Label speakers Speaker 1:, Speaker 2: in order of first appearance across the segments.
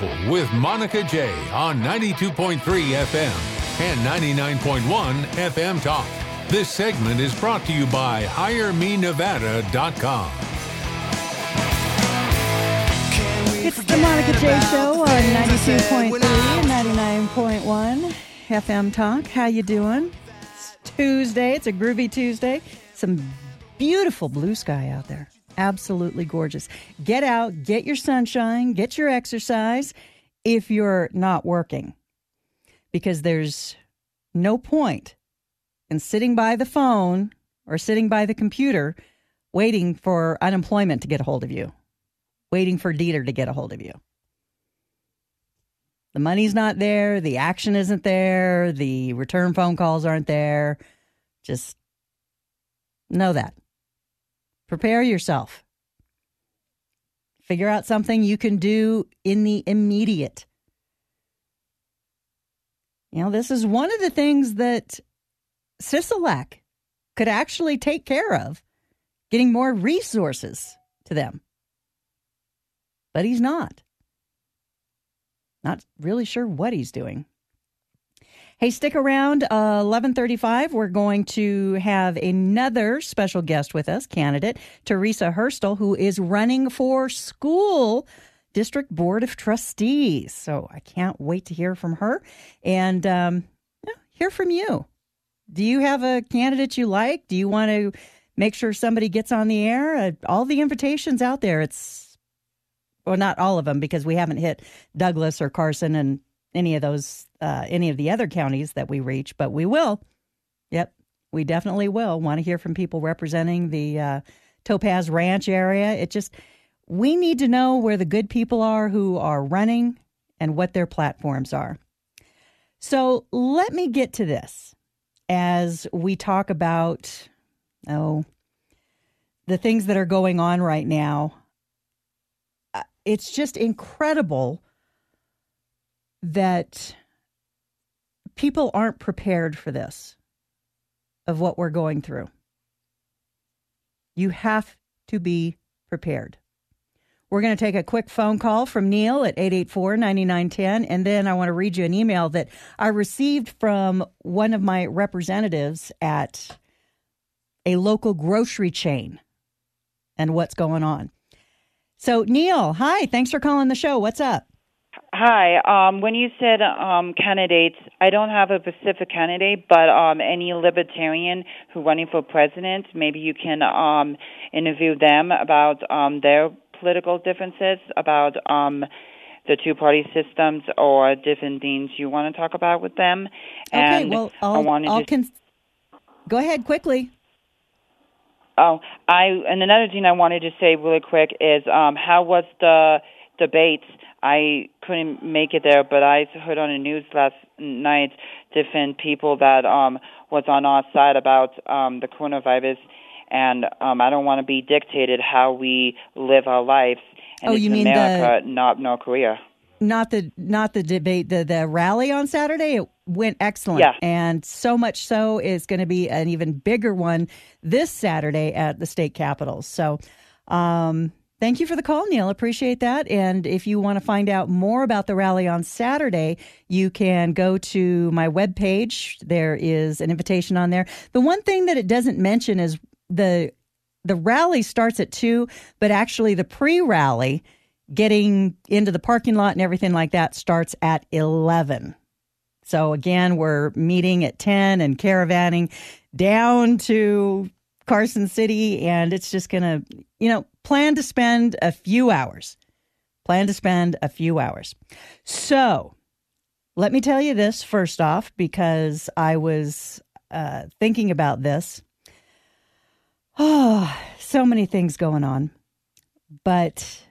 Speaker 1: Local with Monica J on 92.3 FM and 99.1 FM Talk. This segment is brought to you by HireMeNevada.com.
Speaker 2: It's the Monica J Show on 92.3 and 99.1 FM Talk. How you doing? It's Tuesday. It's a groovy Tuesday. Some beautiful blue sky out there. Absolutely gorgeous. Get out, get your sunshine, get your exercise if you're not working. Because there's no point in sitting by the phone or sitting by the computer waiting for unemployment to get a hold of you. Waiting for Dieter to get a hold of you. The money's not there. The action isn't there. The return phone calls aren't there. Just know that. Prepare yourself. Figure out something you can do in the immediate. You know, this is one of the things that Sisolak could actually take care of, getting more resources to them. But he's not. Not really sure what he's doing. Hey, stick around. 11:35, we're going to have another special guest with us, candidate Teresa Hurstel, who is running for school district board of trustees. So I can't wait to hear from her and hear from you. Do you have a candidate you like? Do you want to make sure somebody gets on the air? All the invitations out there. Well, not all of them, because we haven't hit Douglas or Carson and any of those, any of the other counties that we reach, but we will. Yep, we definitely will. Want to hear from people representing the Topaz Ranch area. We need to know where the good people are who are running and what their platforms are. So let me get to this as we talk about, the things that are going on right now. It's just incredible that people aren't prepared for this, of what we're going through. You have to be prepared. We're going to take a quick phone call from Neil at 884-9910, and then I want to read you an email that I received from one of my representatives at a local grocery chain and what's going on. So, Neil, hi. Thanks for calling the show. What's up?
Speaker 3: Hi. When you said candidates, I don't have a specific candidate, but any libertarian who running for president, maybe you can interview them about their political differences, about the two-party systems or different things you want to talk about with them.
Speaker 2: Okay, well, go ahead quickly.
Speaker 3: And another thing I wanted to say really quick is how was the debates? I couldn't make it there, but I heard on the news last night different people that was on our side about the coronavirus, and I don't want to be dictated how we live our lives. And it's
Speaker 2: you mean
Speaker 3: America, not North Korea.
Speaker 2: Not the debate, the rally on Saturday. It went excellent.
Speaker 3: Yeah.
Speaker 2: And so much so is going to be an even bigger one this Saturday at the state capitol. So thank you for the call, Neil. Appreciate that. And if you want to find out more about the rally on Saturday, you can go to my webpage. There is an invitation on there. The one thing that it doesn't mention is the rally starts at 2, but actually the pre-rally, getting into the parking lot and everything like that, starts at 11. So again, we're meeting at 10 and caravanning down to Carson City, and it's just going to, plan to spend a few hours. So let me tell you this first off, because I was thinking about this. Oh, so many things going on. But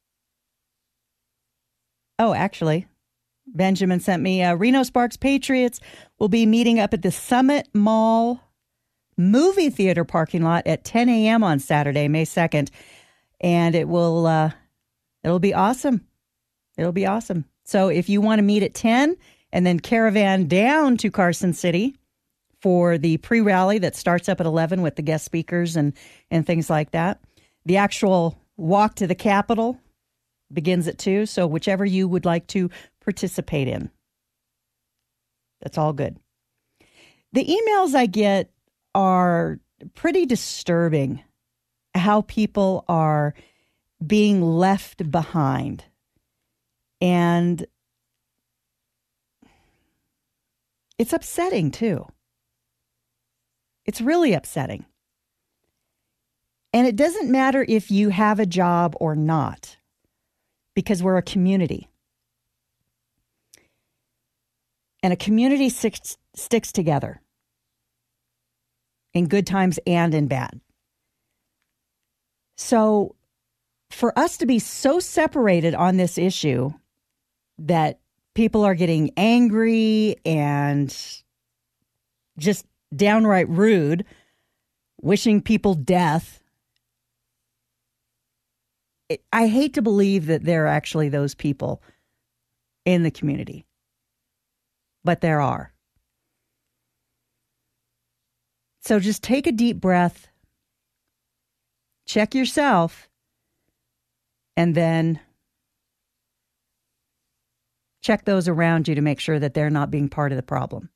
Speaker 2: actually, Benjamin sent me Reno Sparks Patriots will be meeting up at the Summit Mall movie theater parking lot at 10 a.m. on Saturday, May 2nd. And it'll be awesome. It'll be awesome. So if you want to meet at 10 and then caravan down to Carson City for the pre-rally that starts up at 11 with the guest speakers and things like that, the actual walk to the Capitol begins at 2, so whichever you would like to participate in. That's all good. The emails I get are pretty disturbing, how people are being left behind. And it's upsetting, too. It's really upsetting. And it doesn't matter if you have a job or not, because we're a community. And a community sticks together in good times and in bad. So for us to be so separated on this issue that people are getting angry and just downright rude, wishing people death, I hate to believe that there are actually those people in the community. But there are. So just take a deep breath, check yourself, and then check those around you to make sure that they're not being part of the problem.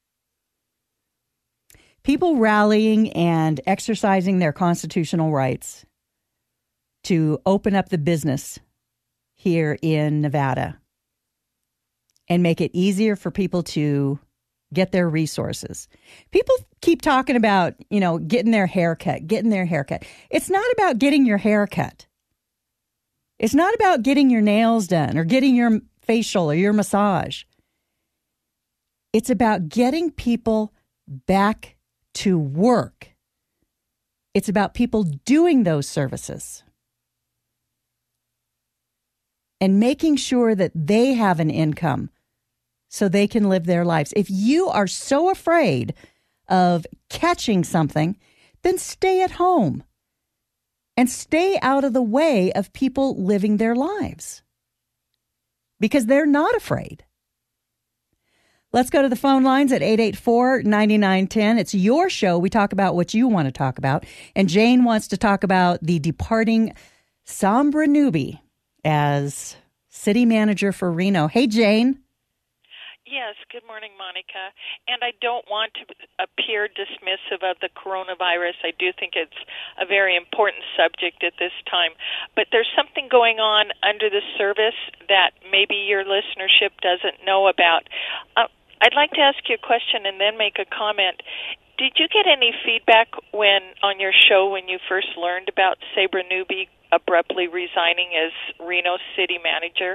Speaker 2: People rallying and exercising their constitutional rights to open up the business here in Nevada and make it easier for people to get their resources. People keep talking about, getting their hair cut. It's not about getting your hair cut. It's not about getting your nails done or getting your facial or your massage. It's about getting people back to work. It's about people doing those services and making sure that they have an income so they can live their lives. If you are so afraid of catching something, then stay at home and stay out of the way of people living their lives because they're not afraid. Let's go to the phone lines at 884-9910. It's your show. We talk about what you want to talk about. And Jane wants to talk about the departing Sambra Newby as city manager for Reno. Hey, Jane.
Speaker 4: Yes, good morning, Monica. And I don't want to appear dismissive of the coronavirus. I do think it's a very important subject at this time. But there's something going on under the service that maybe your listenership doesn't know about. I'd like to ask you a question and then make a comment. Did you get any feedback on your show when you first learned about Sabra Newby abruptly resigning as Reno city manager?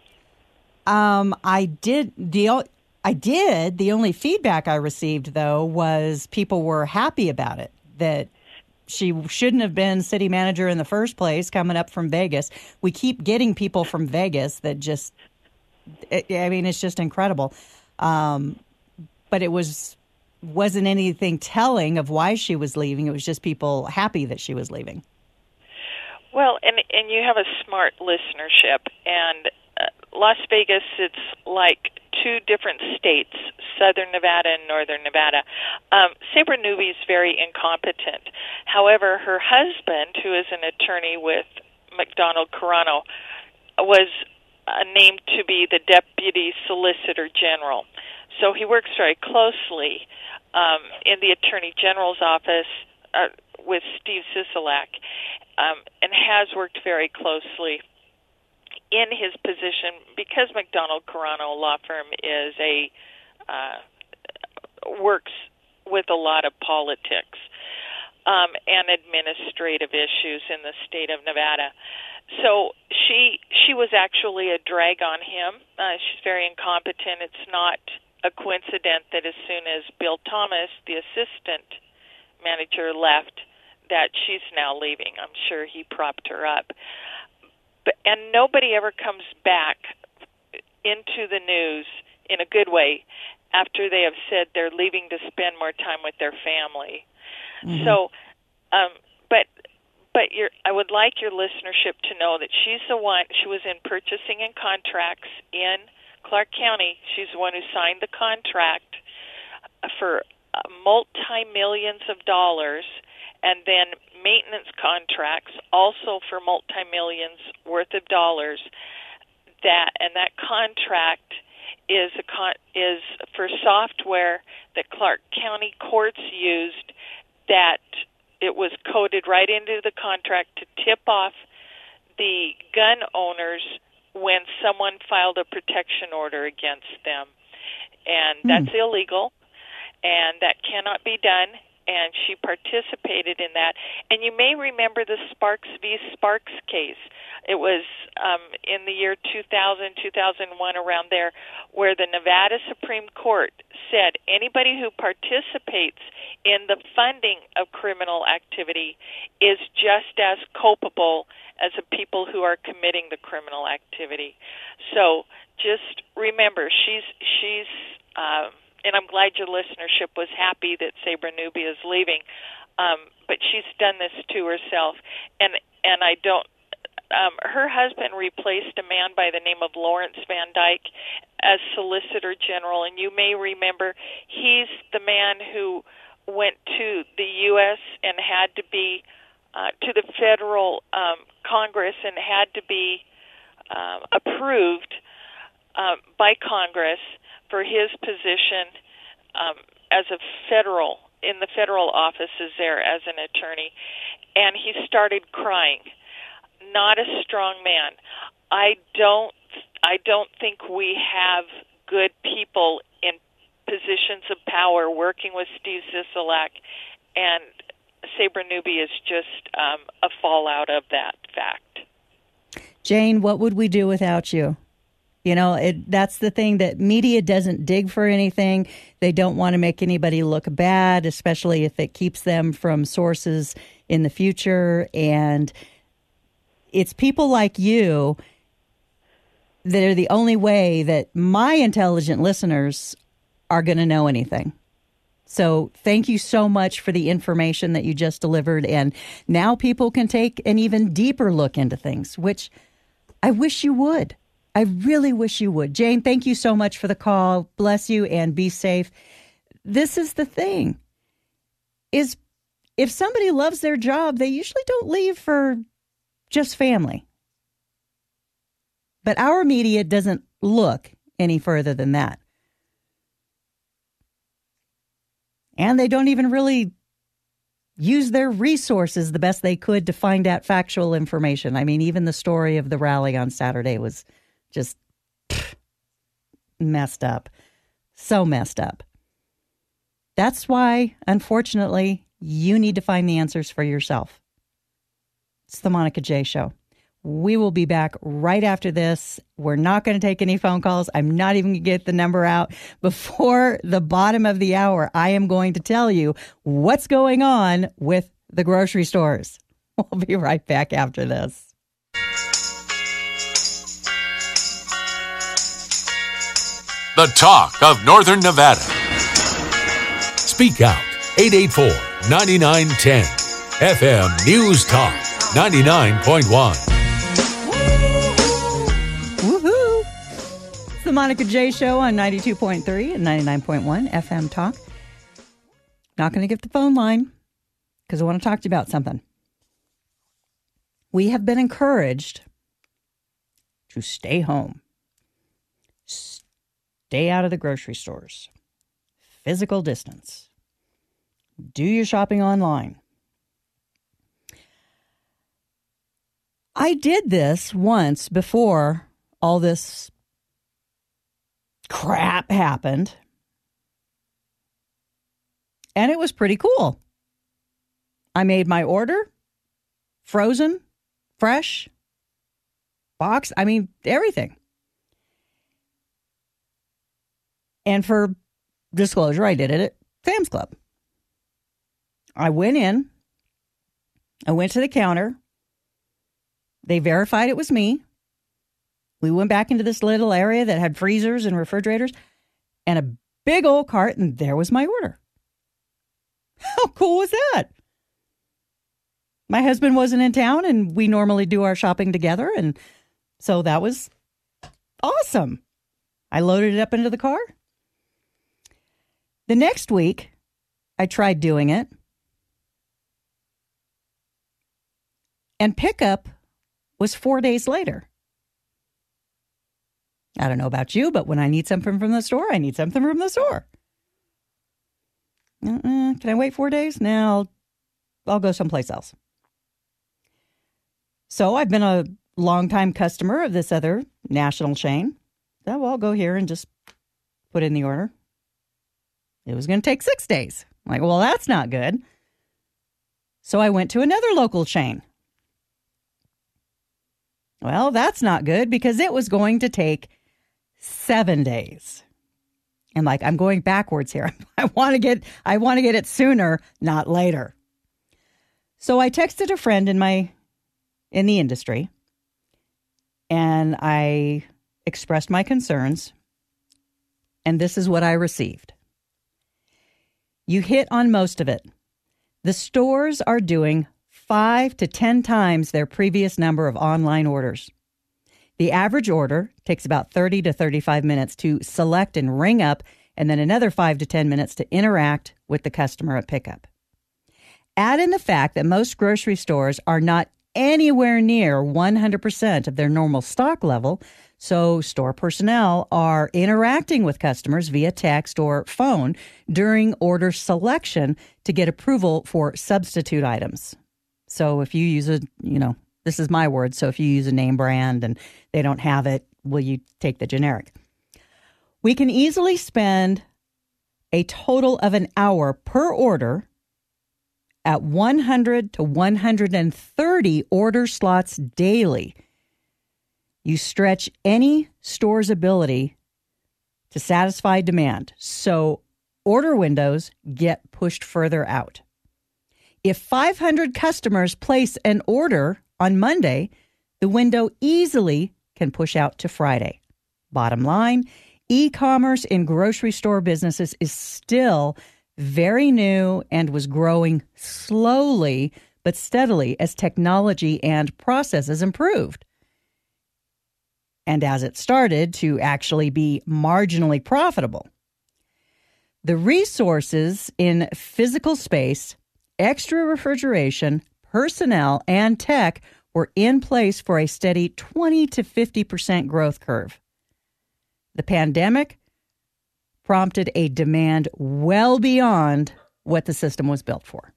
Speaker 2: I did. The only feedback I received, though, was people were happy about it, that she shouldn't have been city manager in the first place coming up from Vegas. We keep getting people from Vegas that it's just incredible. But it wasn't anything telling of why she was leaving. It was just people happy that she was leaving.
Speaker 4: Well, and you have a smart listenership, and Las Vegas, it's like two different states, Southern Nevada and Northern Nevada. Sabra Newby is very incompetent. However, her husband, who is an attorney with McDonald Carano, was named to be the Deputy Solicitor General. So he works very closely in the Attorney General's office with Steve Sisolak, and has worked very closely in his position because McDonald Carano law firm is works with a lot of politics and administrative issues in the state of Nevada. So she was actually a drag on him. She's very incompetent. It's not a coincidence that as soon as Bill Thomas, the assistant manager, left, that she's now leaving. I'm sure he propped her up. And nobody ever comes back into the news in a good way after they have said they're leaving to spend more time with their family. Mm-hmm. So, I would like your listenership to know that she's the one. She was in purchasing and contracts in Clark County. She's the one who signed the contract for multi-millions of dollars, and then maintenance contracts also for multi-millions worth of dollars. that contract is for software that Clark County courts used, that it was coded right into the contract to tip off the gun owners when someone filed a protection order against them. And that's illegal, and that cannot be done. And she participated in that. And you may remember the Sparks v. Sparks case. It was in the year 2000, 2001, around there, where the Nevada Supreme Court said anybody who participates in the funding of criminal activity is just as culpable as the people who are committing the criminal activity. So just remember, she's and I'm glad your listenership was happy that Sabra Nubia is leaving, but she's done this to herself, and I don't. Her husband replaced a man by the name of Lawrence Van Dyke as Solicitor General, and you may remember he's the man who went to the U.S. and had to be to the federal Congress and had to be approved by Congress for his position as a in the federal offices there as an attorney, and he started crying. Not a strong man. I don't think we have good people in positions of power working with Steve Sisolak, and Sabra Nubia is just a fallout of that fact.
Speaker 2: Jane, what would we do without you? You know, that's the thing, that media doesn't dig for anything. They don't want to make anybody look bad, especially if it keeps them from sources in the future. And it's people like you that are the only way that my intelligent listeners are going to know anything. So thank you so much for the information that you just delivered. And now people can take an even deeper look into things, which I wish you would. I really wish you would. Jane, thank you so much for the call. Bless you and be safe. This is the thing, is if somebody loves their job, they usually don't leave for just family. But our media doesn't look any further than that. And they don't even really use their resources the best they could to find out factual information. I mean, even the story of the rally on Saturday was just messed up. So messed up. That's why, unfortunately, you need to find the answers for yourself. It's the Monica J. Show. We will be back right after this. We're not going to take any phone calls. I'm not even going to get the number out. Before the bottom of the hour, I am going to tell you what's going on with the grocery stores. We'll be right back after this.
Speaker 1: The talk of Northern Nevada. Speak out. 884-9910. FM News Talk 99.1.
Speaker 2: Woohoo! It's the Monica J. Show on 92.3 and 99.1 FM Talk. Not going to get the phone line because I want to talk to you about something. We have been encouraged to stay home. Stay out of the grocery stores. Physical distance. Do your shopping online. I did this once before all this crap happened. And it was pretty cool. I made my order. Frozen. Fresh. Box. I mean, everything. And for disclosure, I did it at Sam's Club. I went in. I went to the counter. They verified it was me. We went back into this little area that had freezers and refrigerators and a big old cart, and there was my order. How cool was that? My husband wasn't in town, and we normally do our shopping together, and so that was awesome. I loaded it up into the car. The next week, I tried doing it, and pickup was 4 days later. I don't know about you, but when I need something from the store, I need something from the store. Can I wait 4 days? No, I'll go someplace else. So I've been a longtime customer of this other national chain. So I'll go here and just put in the order. It was going to take 6 days. I'm like, well, that's not good. So I went to another local chain. Well, that's not good because it was going to take 7 days. And like, I'm going backwards here. I want to get it sooner, not later. So I texted a friend in the industry, and I expressed my concerns, and this is what I received. You hit on most of it. The stores are doing 5 to 10 times their previous number of online orders. The average order takes about 30 to 35 minutes to select and ring up, and then another 5 to 10 minutes to interact with the customer at pickup. Add in the fact that most grocery stores are not anywhere near 100% of their normal stock level, so store personnel are interacting with customers via text or phone during order selection to get approval for substitute items. So if you use this is my word, so if you use a name brand and they don't have it, will you take the generic? We can easily spend a total of an hour per order at 100 to 130 order slots daily. You stretch any store's ability to satisfy demand, so order windows get pushed further out. If 500 customers place an order on Monday, the window easily can push out to Friday. Bottom line, e-commerce in grocery store businesses is still very new and was growing slowly but steadily as technology and processes improved. And as it started to actually be marginally profitable. The resources in physical space, extra refrigeration, personnel, and tech were in place for a steady 20 to 50% growth curve. The pandemic prompted a demand well beyond what the system was built for.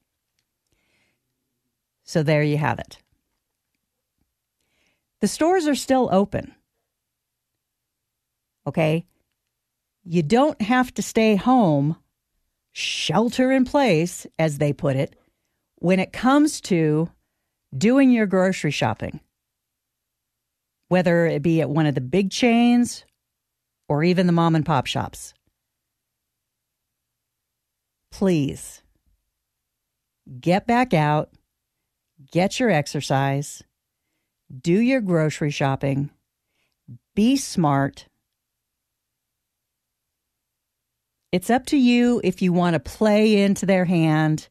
Speaker 2: So there you have it. The stores are still open. Okay? You don't have to stay home, shelter in place, as they put it, when it comes to doing your grocery shopping. Whether it be at one of the big chains or even the mom and pop shops. Please, get back out, get your exercise, do your grocery shopping, be smart. It's up to you if you want to play into their hand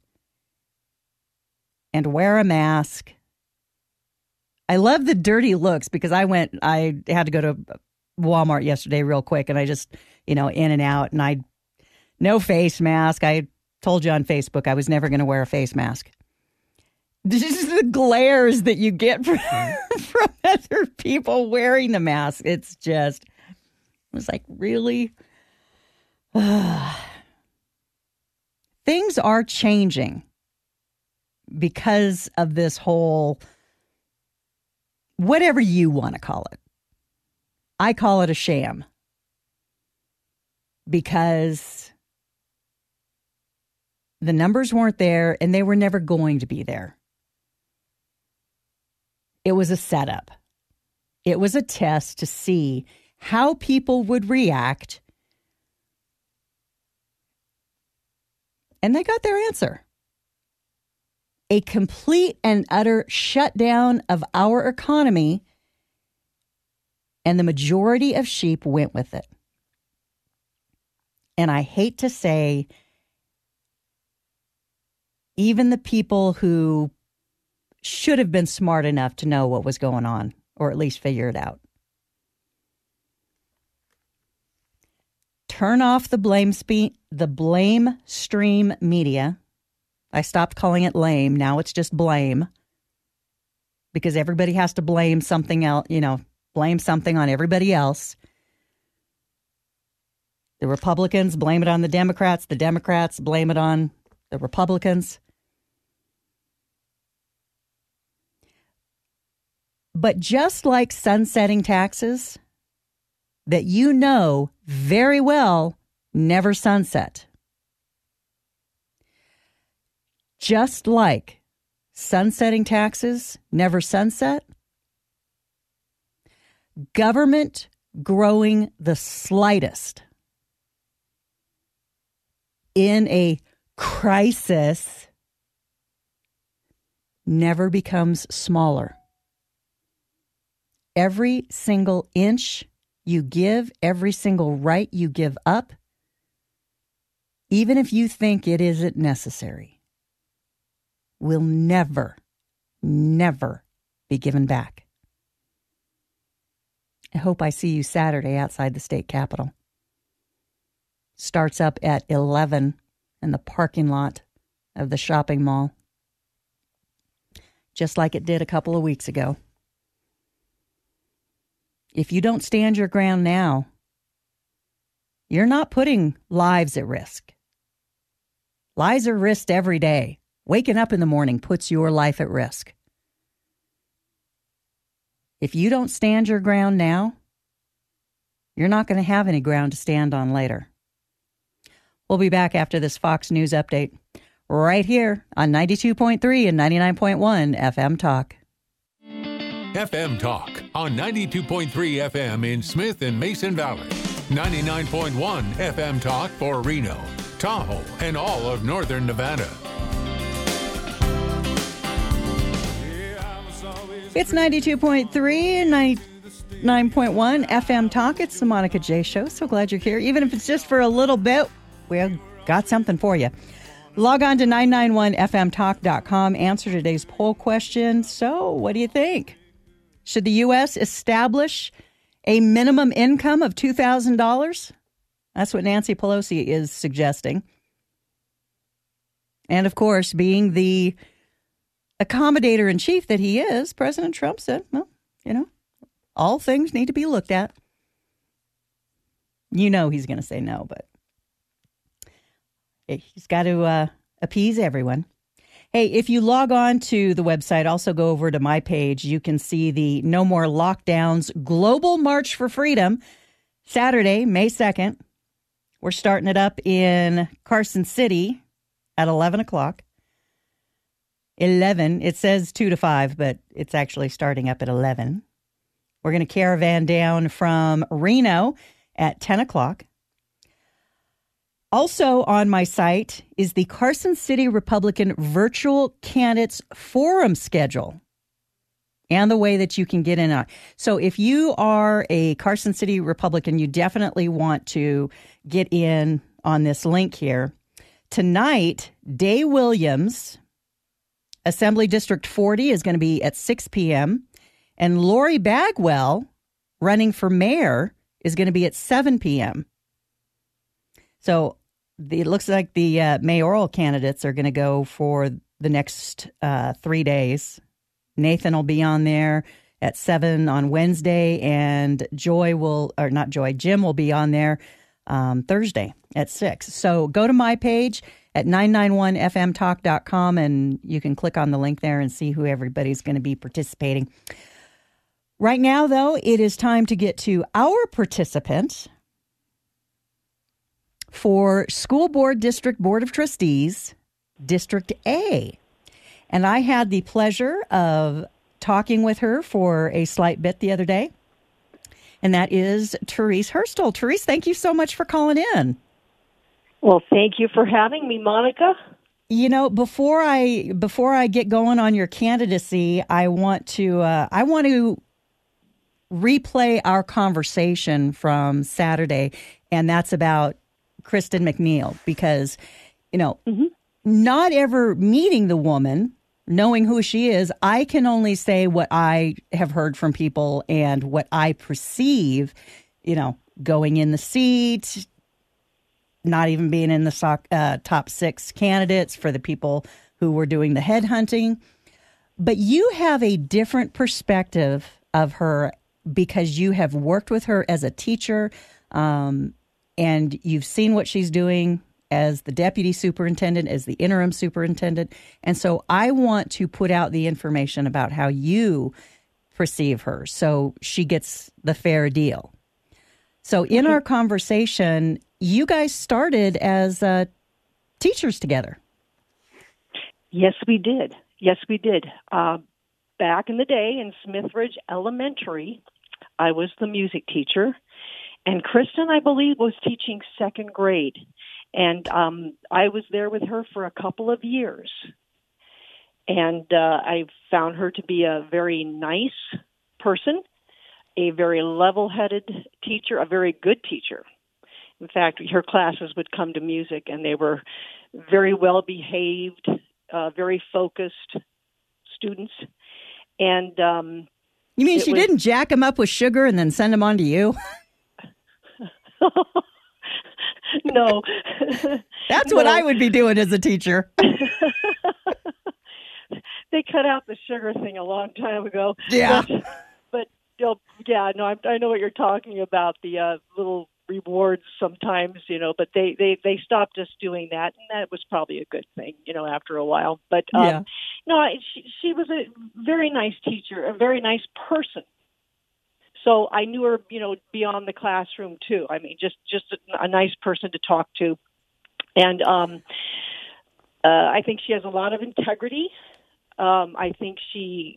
Speaker 2: and wear a mask. I love the dirty looks because I had to go to Walmart yesterday real quick and I just, in and out, and no face mask. I told you on Facebook I was never going to wear a face mask. Just the glares that you get from other people wearing the mask. It was like, really? Things are changing because of this whole, whatever you want to call it. I call it a sham because the numbers weren't there and they were never going to be there. It was a setup. It was a test to see how people would react. And they got their answer. A complete and utter shutdown of our economy, and the majority of sheep went with it. And I hate to say, even the people who should have been smart enough to know what was going on, or at least figure it out. Turn off the blame stream media. I stopped calling it lame. Now it's just blame. Because everybody has to blame something else, blame something on everybody else. The Republicans blame it on the Democrats. The Democrats blame it on the Republicans. But just like sunsetting taxes that you know very well never sunset, just like sunsetting taxes never sunset, government growing the slightest in a crisis never becomes smaller. Every single inch you give, every single right you give up, even if you think it isn't necessary, will never, never be given back. I hope I see you Saturday outside the state capitol. Starts up at 11 in the parking lot of the shopping mall, just like it did a couple of weeks ago. If you don't stand your ground now, you're not putting lives at risk. Lives are risked every day. Waking up in the morning puts your life at risk. If you don't stand your ground now, you're not going to have any ground to stand on later. We'll be back after this Fox News update right here on 92.3 and 99.1 FM Talk.
Speaker 1: FM Talk on 92.3 FM in Smith and Mason Valley. 99.1 FM Talk for Reno, Tahoe, and all of northern Nevada.
Speaker 2: It's 92.3 and 99.1 FM Talk. It's the Monica J. Show. So glad you're here. Even if it's just for a little bit, we've got something for you. Log on to 991fmtalk.com. Answer today's poll question. So, what do you think? Should the U.S. establish a minimum income of $2,000? That's what Nancy Pelosi is suggesting. And, of course, being the accommodator-in-chief that he is, President Trump said, well, you know, all things need to be looked at. You know he's going to say no, but he's got to appease everyone. Hey, if you log on to the website, also go over to my page, you can see the No More Lockdowns Global March for Freedom, Saturday, May 2nd. We're starting it up in Carson City at 11 o'clock. 11, it says 2 to 5, but it's actually starting up at 11. We're going to caravan down from Reno at 10 o'clock. Also on my site is the Carson City Republican Virtual Candidates Forum schedule and the way that you can get in on. So if you are a Carson City Republican, you definitely want to get in on this link here. Tonight, Day Williams, Assembly District 40, is going to be at 6 p.m., and Lori Bagwell, running for mayor, is going to be at 7 p.m. So it looks like the mayoral candidates are going to go for the next 3 days. Nathan will be on there at 7 on Wednesday, and Jim will be on there Thursday at 6. So go to my page at 991fmtalk.com, and you can click on the link there and see who everybody's going to be participating. Right now, though, it is time to get to our participant for School Board District Board of Trustees, District A. And I had the pleasure of talking with her for a slight bit the other day, and that is Therese Hurstel. Therese, thank you so much for calling in.
Speaker 5: Well, thank you for having me, Monica.
Speaker 2: You know, before I get going on your candidacy, I want to replay our conversation from Saturday, and that's about Kristen McNeil, because, you know, not ever meeting the woman, knowing who she is, I can only say what I have heard from people and what I perceive, you know, going in the seat, not even being in the top 6 candidates for the people who were doing the headhunting. But you have a different perspective of her because you have worked with her as a teacher. and you've seen what she's doing as the deputy superintendent, as the interim superintendent. And so I want to put out the information about how you perceive her so she gets the fair deal. So in our conversation, you guys started as teachers together.
Speaker 5: Yes, we did. Yes, we did. Back in the day in Smithridge Elementary, I was the music teacher, and Kristen, I believe, was teaching second grade. And I was there with her for a couple of years. And I found her to be a very nice person, a very level-headed teacher, a very good teacher. In fact, her classes would come to music, and they were very well-behaved, very focused students. And
Speaker 2: you mean she didn't jack them up with sugar and then send them on to you?
Speaker 5: No.
Speaker 2: That's what I would be doing as a teacher.
Speaker 5: They cut out the sugar thing a long time ago.
Speaker 2: Yeah.
Speaker 5: But yeah, no, I know what you're talking about, the little rewards sometimes, but they stopped us doing that, and that was probably a good thing, after a while. But
Speaker 2: yeah.
Speaker 5: No, she was a very nice teacher, a very nice person. So I knew her, beyond the classroom too. I mean, just a nice person to talk to, and I think she has a lot of integrity. I think she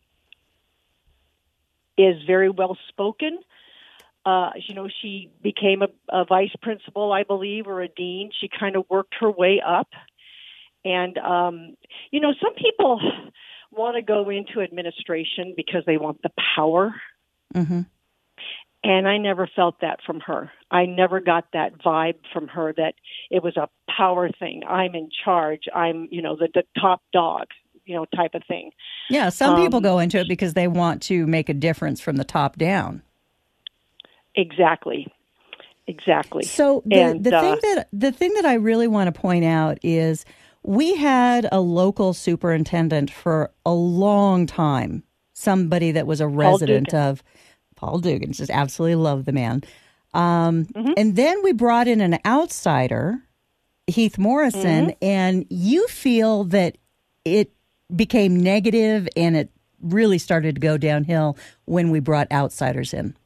Speaker 5: is very well spoken. She became a vice principal, I believe, or a dean. She kind of worked her way up. And, some people want to go into administration because they want the power.
Speaker 2: Mm-hmm.
Speaker 5: And I never felt that from her. I never got that vibe from her that it was a power thing. I'm in charge. I'm, the top dog, type of thing.
Speaker 2: Yeah, some people go into it because they want to make a difference from the top down.
Speaker 5: Exactly.
Speaker 2: So the thing that I really want to point out is we had a local superintendent for a long time, somebody that was a resident of Paul Dugan. Just absolutely love the man. And then we brought in an outsider, Heath Morrison, and you feel that it became negative and it really started to go downhill when we brought outsiders in.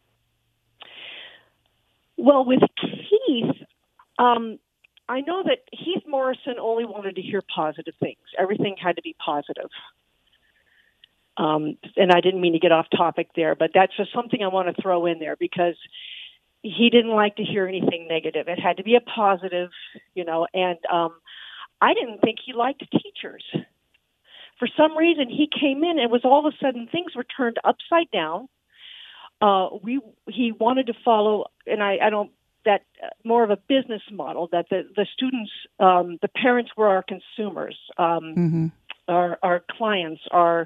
Speaker 5: Well, with Heath, I know that Heath Morrison only wanted to hear positive things. Everything had to be positive. And I didn't mean to get off topic there, but that's just something I want to throw in there because he didn't like to hear anything negative. It had to be a positive, and I didn't think he liked teachers. For some reason, he came in and was all of a sudden things were turned upside down. He wanted to follow, and I don't, that more of a business model that the students, the parents were our consumers, our clients, our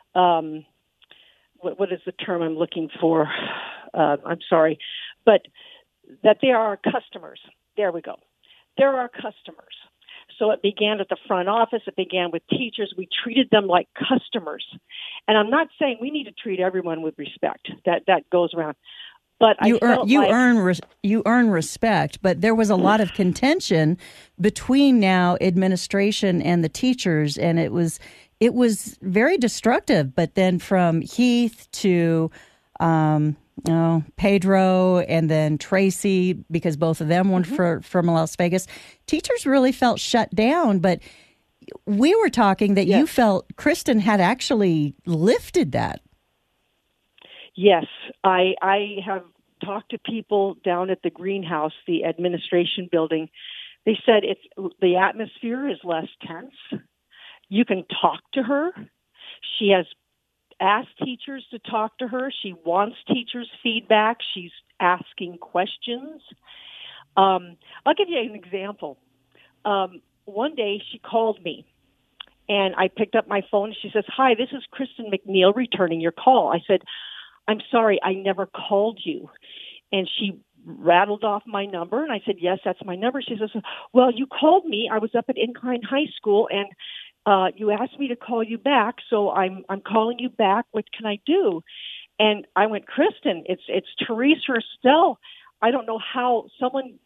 Speaker 5: what is the term I'm looking for? I'm sorry, but that they are our customers. There we go. They're our customers. So it began at the front office. It began with teachers. We treated them like customers. And I'm not saying we need to treat everyone with respect. That goes around. But you
Speaker 2: earn respect. But there was a lot of contention between now administration and the teachers, and it was very destructive. But then from Heath to Pedro and then Tracy, because both of them were from Las Vegas, teachers really felt shut down. But we were talking that you felt Kristen had actually lifted that.
Speaker 5: Yes, I have talked to people down at the greenhouse, the administration building. They said the atmosphere is less tense. You can talk to her. She has asked teachers to talk to her. She wants teachers' feedback. She's asking questions. I'll give you an example. One day she called me, and I picked up my phone. She says, "Hi, this is Kristen McNeil returning your call." I said, "I'm sorry, I never called you." And she rattled off my number, and I said, "Yes, that's my number." She says, "Well, you called me. I was up at Incline High School, and you asked me to call you back, so I'm calling you back. What can I do?" And I went, "Kristen, it's Teresa or Estelle. I don't know how someone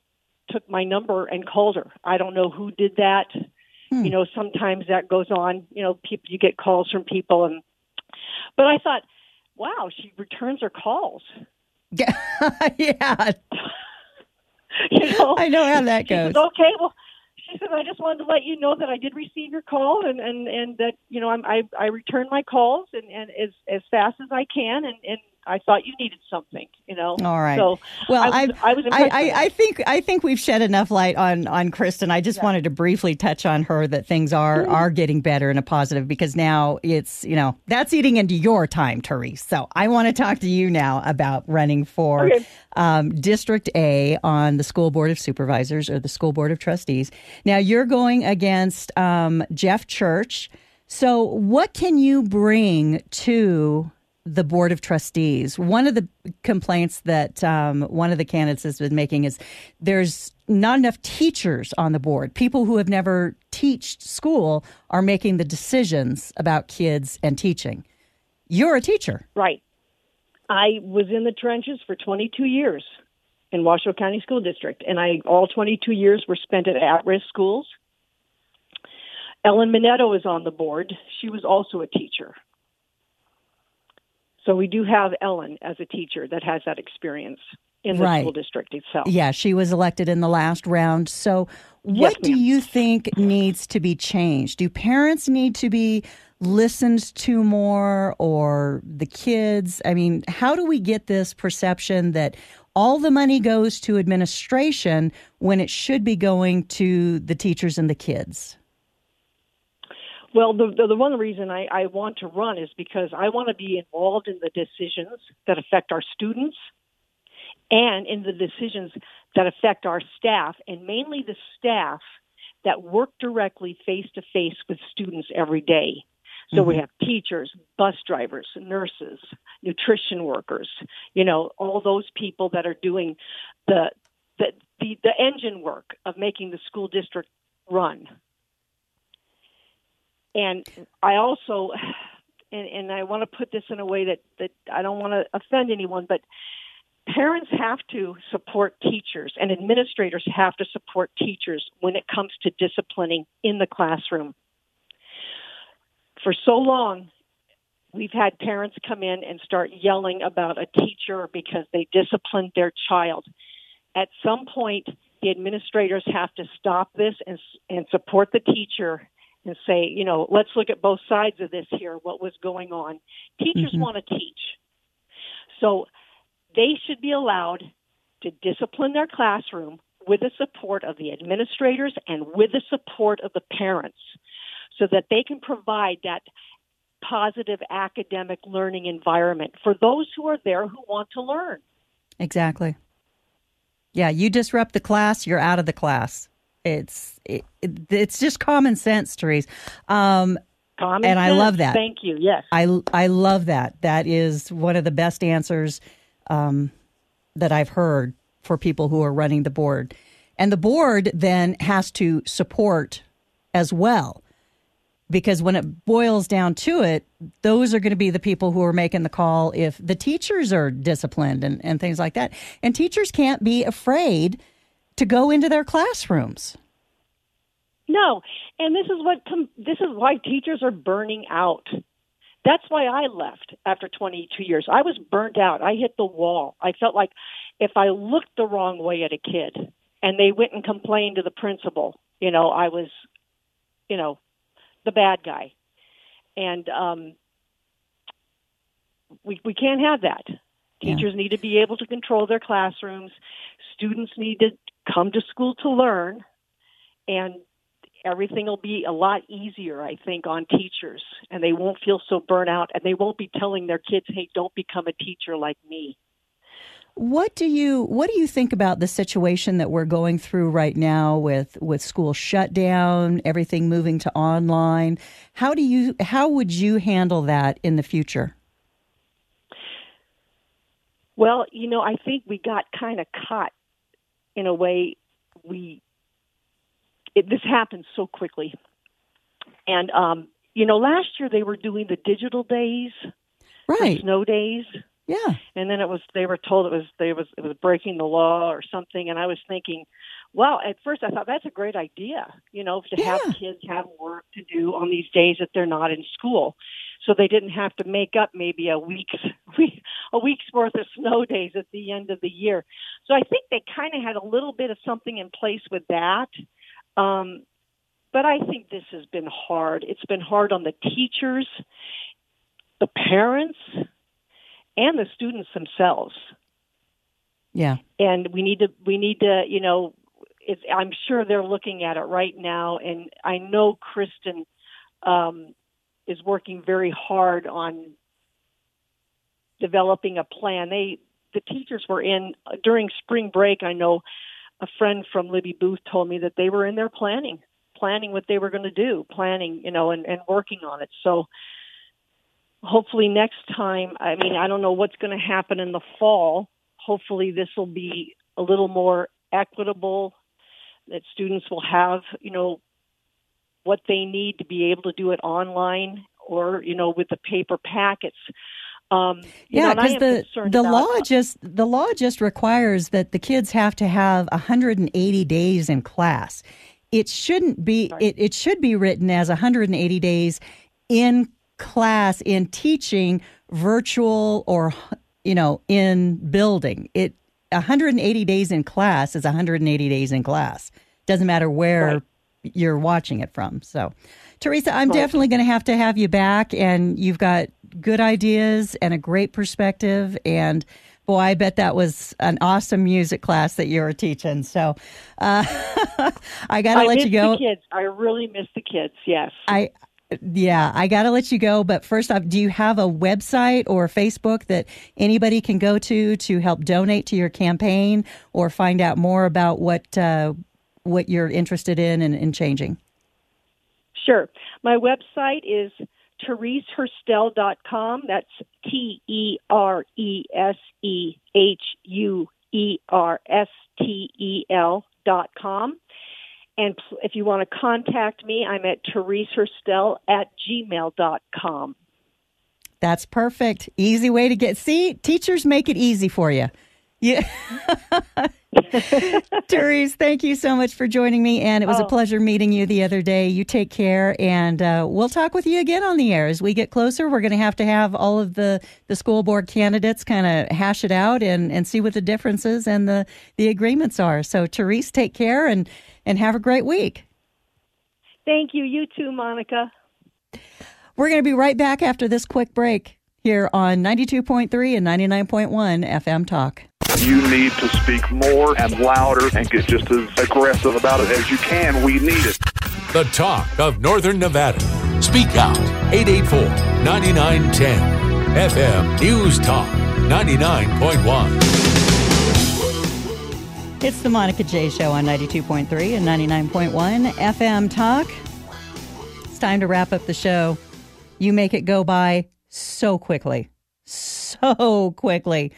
Speaker 5: took my number and called her. I don't know who did that. You know, sometimes that goes on. You know, people, you get calls from people, but I thought, wow, she returns her calls.
Speaker 2: Yeah. Yeah.
Speaker 5: You know,
Speaker 2: I know how that goes.
Speaker 5: Said, okay, well, she said, I just wanted to let you know that I did receive your call and that, you know, I return my calls and as fast as I can. And I thought you needed something, you know.
Speaker 2: All right.
Speaker 5: So,
Speaker 2: well,
Speaker 5: I was impressed by that.
Speaker 2: I think we've shed enough light on Kristen. I just wanted to briefly touch on her that things are getting better in a positive, because now it's, you know, that's eating into your time, Therese. So I want to talk to you now about running for District A on the School Board of Supervisors or the School Board of Trustees. Now you're going against Jeff Church. So what can you bring to the Board of Trustees? One of the complaints that one of the candidates has been making is there's not enough teachers on the board. People who have never taught school are making the decisions about kids and teaching. You're a teacher.
Speaker 5: Right. I was in the trenches for 22 years in Washoe County School District, and all 22 years were spent at at-risk schools. Ellen Minetto is on the board. She was also a teacher. So we do have Ellen as a teacher that has that experience in the school district itself.
Speaker 2: Yeah, she was elected in the last round. So what do you think needs to be changed? Do parents need to be listened to more, or the kids? I mean, how do we get this perception that all the money goes to administration when it should be going to the teachers and the kids?
Speaker 5: Well, the one reason I want to run is because I want to be involved in the decisions that affect our students and in the decisions that affect our staff, and mainly the staff that work directly face-to-face with students every day. So we have teachers, bus drivers, nurses, nutrition workers, you know, all those people that are doing the engine work of making the school district run. And I also, and I want to put this in a way that I don't want to offend anyone, but parents have to support teachers and administrators have to support teachers when it comes to disciplining in the classroom. For so long, we've had parents come in and start yelling about a teacher because they disciplined their child. At some point, the administrators have to stop this and support the teacher and say, you know, let's look at both sides of this here, what was going on. Teachers want to teach. So they should be allowed to discipline their classroom with the support of the administrators and with the support of the parents so that they can provide that positive academic learning environment for those who are there who want to learn. Exactly.
Speaker 2: Yeah, you disrupt the class, you're out of the class. It's just common sense, Therese.
Speaker 5: Common sense.
Speaker 2: I love that.
Speaker 5: Thank you. Yes,
Speaker 2: I love that. That is one of the best answers that I've heard for people who are running the board. And the board then has to support as well, because when it boils down to it, those are going to be the people who are making the call if the teachers are disciplined and things like that. And teachers can't be afraid to go into their classrooms.
Speaker 5: No, and this is why teachers are burning out. That's why I left after 22 years. I was burnt out. I hit the wall. I felt like if I looked the wrong way at a kid and they went and complained to the principal, you know, I was, you know, the bad guy. And we can't have that. Teachers need to be able to control their classrooms. Students need to come to school to learn, and everything will be a lot easier, I think, on teachers, and they won't feel so burnt out, and they won't be telling their kids, hey, don't become a teacher like me.
Speaker 2: What do you think about the situation that we're going through right now with school shutdown, everything moving to online? How would you handle that in the future?
Speaker 5: Well, you know, I think we got kind of caught in a way. This happened so quickly. And, you know, last year they were doing the digital days,
Speaker 2: right?
Speaker 5: The snow days.
Speaker 2: Yeah.
Speaker 5: And then they were told it was breaking the law or something. And I was thinking, Well, at first I thought that's a great idea, to have kids have work to do on these days that they're not in school. So they didn't have to make up maybe a week's worth of snow days at the end of the year. So I think they kind of had a little bit of something in place with that. But I think this has been hard. It's been hard on the teachers, the parents, and the students themselves.
Speaker 2: Yeah.
Speaker 5: And we need to, I'm sure they're looking at it right now. And I know Kristen is working very hard on developing a plan. The teachers were in during spring break. I know a friend from Libby Booth told me that they were in there planning what they were going to do, and working on it. So hopefully next time, I don't know what's going to happen in the fall. Hopefully this will be a little more equitable, that students will have, what they need to be able to do it online or, with the paper packets.
Speaker 2: Because the law just requires that the kids have to have 180 days in class. It shouldn't be. It should be written as 180 days in class in teaching, virtual or in building. 180 days in class is 180 days in class. Doesn't matter where you're watching it from. So, Teresa, I'm definitely going to have you back, and you've got good ideas and a great perspective. And boy, I bet that was an awesome music class that you were teaching. So, I got to let you go.
Speaker 5: The kids. I really miss the kids. Yes.
Speaker 2: I got to let you go. But first off, do you have a website or Facebook that anybody can go to help donate to your campaign or find out more about what you're interested in changing?
Speaker 5: Sure. My website is ThereseHerstel.com. That's ThereseHuerstel.com. And if you want to contact me, I'm at ThereseHerstel@gmail.com.
Speaker 2: That's perfect. Easy way to get. See, teachers make it easy for you. Yeah. Therese, thank you so much for joining me, and it was a pleasure meeting you the other day. You take care, and we'll talk with you again on the air. As we get closer, we're going to have all of the school board candidates kind of hash it out and see what the differences and the agreements are. So, Therese, take care and have a great week.
Speaker 5: Thank you. You too, Monica.
Speaker 2: We're going to be right back after this quick break here on 92.3 and 99.1 FM Talk.
Speaker 6: You need to speak more and louder and get just as aggressive about it as you can. We need it.
Speaker 1: The talk of Northern Nevada. Speak out. 884-9910. FM News Talk 99.1.
Speaker 2: It's the Monica J. Show on 92.3 and 99.1 FM Talk. It's time to wrap up the show. You make it go by so quickly. So quickly.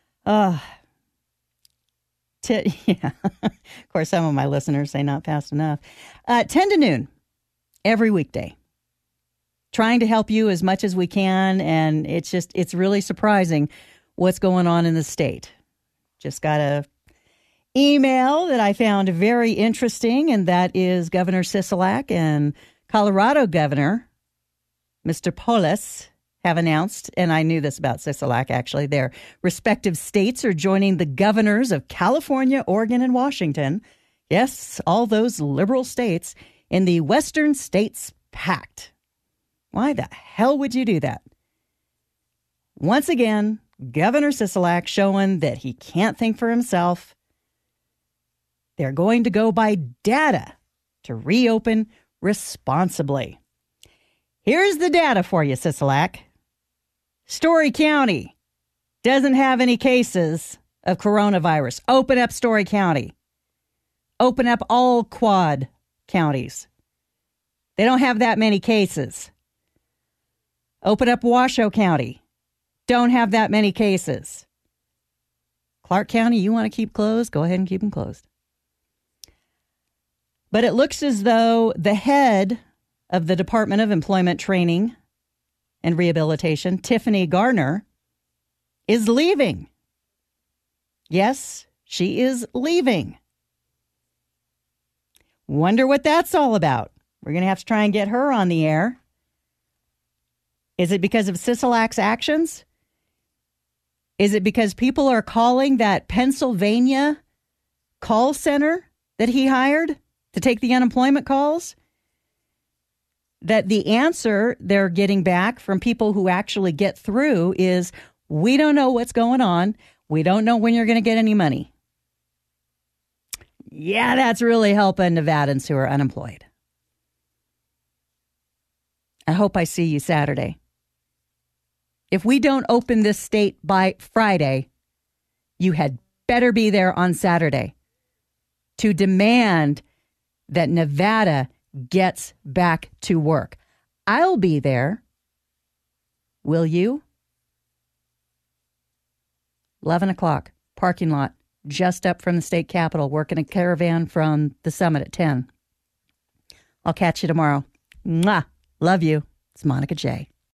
Speaker 2: Yeah. Of course, some of my listeners say not fast enough. 10 to noon every weekday. Trying to help you as much as we can, and it's really surprising what's going on in the state. Just got a email that I found very interesting, and that is Governor Sisolak and Colorado Governor Mr. Polis have announced, and I knew this about Sisolak actually, their respective states are joining the governors of California, Oregon, and Washington. Yes, all those liberal states in the Western States Pact. Why the hell would you do that? Once again, Governor Sisolak showing that he can't think for himself. They're going to go by data to reopen responsibly. Here's the data for you, Sisolak. Story County doesn't have any cases of coronavirus. Open up Story County. Open up all quad counties. They don't have that many cases. Open up Washoe County. Don't have that many cases. Clark County, you want to keep closed? Go ahead and keep them closed. But it looks as though the head of the Department of Employment Training and Rehabilitation, Tiffany Garner, is leaving. Yes, she is leaving. Wonder what that's all about. We're going to have to try and get her on the air. Is it because of Sisolak's actions? Is it because people are calling that Pennsylvania call center that he hired to take the unemployment calls? That the answer they're getting back from people who actually get through is, we don't know what's going on. We don't know when you're going to get any money. Yeah, that's really helping Nevadans who are unemployed. I hope I see you Saturday. If we don't open this state by Friday, you had better be there on Saturday to demand that Nevada gets back to work. I'll be there. Will you? 11 o'clock, parking lot, just up from the state capitol, working a caravan from the summit at 10. I'll catch you tomorrow. Mwah. Love you. It's Monica J.